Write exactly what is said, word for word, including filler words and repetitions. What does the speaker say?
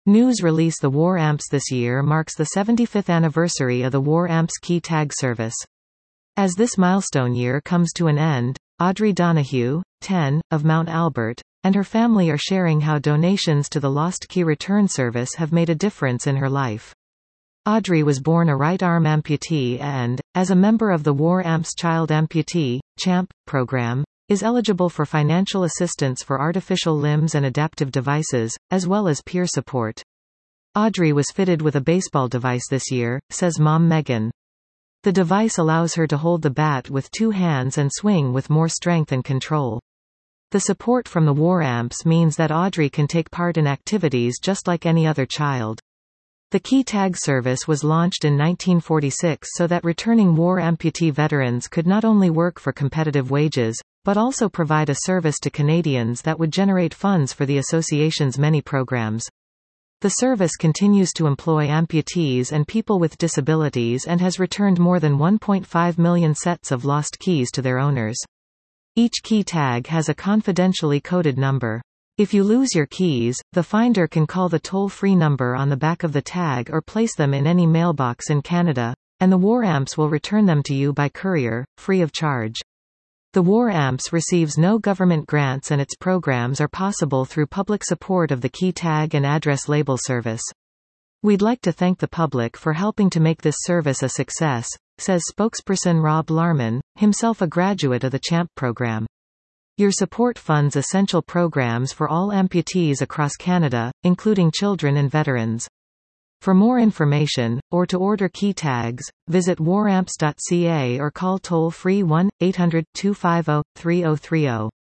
News release. The War Amps this year marks the seventy-fifth anniversary of the War Amps Key Tag service. As this milestone year comes to an end, Audrey Donahue, ten, of Mount Albert, and her family are sharing how donations to the Lost Key Return Service have made a difference in her life. Audrey was born a right arm amputee and, as a member of the War Amps Child Amputee, CHAMP, program, is eligible for financial assistance for artificial limbs and adaptive devices, as well as peer support. Audrey was fitted with a baseball device this year, says mom Megan. The device allows her to hold the bat with two hands and swing with more strength and control. The support from the War Amps means that Audrey can take part in activities just like any other child. The Key Tag service was launched in nineteen forty-six so that returning war amputee veterans could not only work for competitive wages, but also provide a service to Canadians that would generate funds for the association's many programs. The service continues to employ amputees and people with disabilities and has returned more than one point five million sets of lost keys to their owners. Each key tag has a confidentially coded number. If you lose your keys, the finder can call the toll-free number on the back of the tag or place them in any mailbox in Canada, and the War Amps will return them to you by courier, free of charge. The War Amps receives no government grants and its programs are possible through public support of the Key Tag and Address Label service. We'd like to thank the public for helping to make this service a success, says spokesperson Rob Larman, himself a graduate of the CHAMP program. Your support funds essential programs for all amputees across Canada, including children and veterans. For more information, or to order key tags, visit war amps dot c a or call toll-free one eight hundred two five zero three zero three zero.